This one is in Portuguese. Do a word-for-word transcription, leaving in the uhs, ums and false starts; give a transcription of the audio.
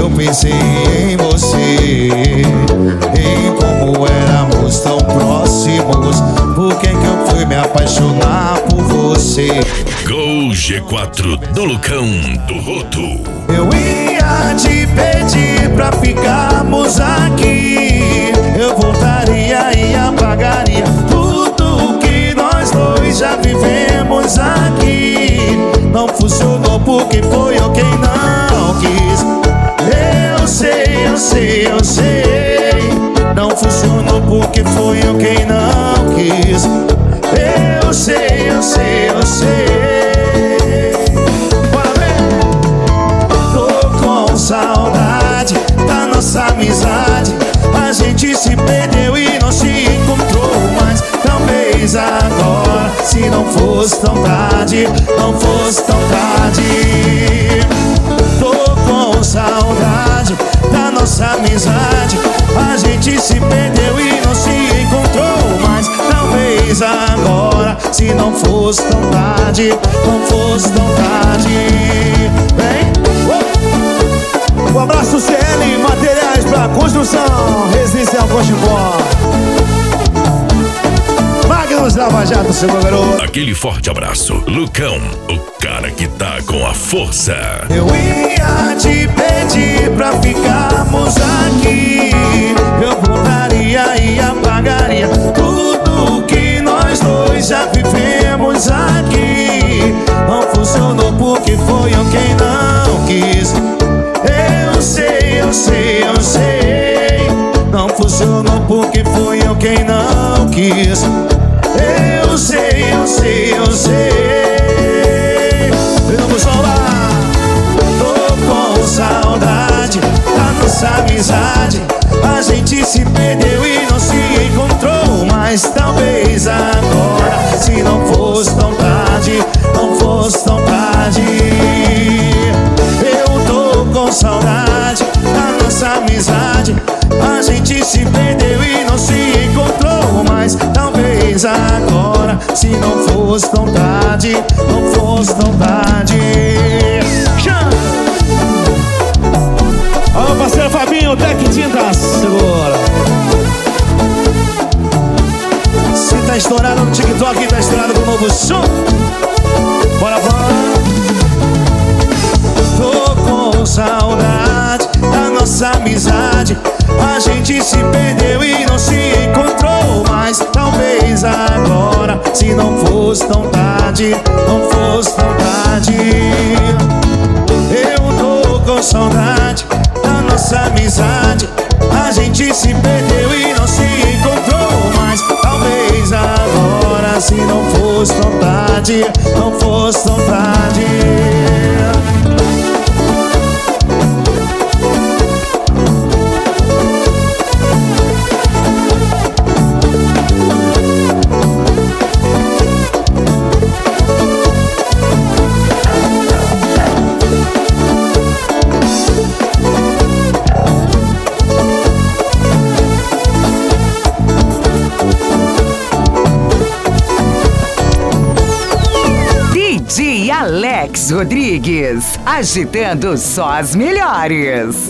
eu pensei em você, em como éramos tão próximos. Por que que eu fui me apaixonar por você? Gol G quatro do Lucão do Roto. Eu ia te pedir pra ficarmos aqui. Eu voltaria e apagaria tudo que nós dois já vivemos aqui. Não funcionou porque foi eu quem não quis. Eu sei, eu sei, eu sei. Não funcionou porque foi eu quem não quis. Eu sei, eu sei, eu sei. Bora ver. Tô com saudade da nossa amizade. A gente se perdeu e não se encontrou mais. Talvez agora, se não fosse tão tarde, não fosse tão tarde. Tô com saudade da nossa amizade. A gente se perdeu e não se encontrou mais. Talvez agora, se não fosse tão tarde, não fosse tão tarde. Vem! Um abraço C L, materiais pra construção, residencial Cochipó. Magnus Lava Jato, seu garoto. Aquele forte abraço. Lucão, o cara que tá com a força. Eu ia te pedir pra ficarmos aqui. Eu voltaria e apagaria tudo que nós dois já vivemos aqui. Não funcionou porque foi eu quem não quis. Eu sei, eu sei, eu sei. Não funcionou porque foi eu quem não quis. Eu sei, eu sei, eu sei. Vamos falar. Tô com saudade da nossa amizade. A gente se perdeu e não se encontrou mais. Talvez agora, se não fosse tão tarde, não fosse tão tarde. Eu tô com saudade da nossa amizade. A gente se perdeu e não se encontrou mais. Talvez agora, se não fosse tão tarde, não fosse tão tarde. Chama! Alô, parceiro Fabinho, Tec Tintas, segura. Se tá estourado no TikTok, tá estourado com o novo som. Bora, bora. Tô com saudade da nossa amizade. A gente se perdeu e não se encontrou mais. Talvez agora, se não fosse tão tarde, não fosse tão tarde. Eu tô com saudade da nossa amizade. A gente se perdeu e não se encontrou mais. Talvez agora, se não fosse tão tarde, não fosse tão tarde. D J Alex Rodrigues, agitando só as melhores.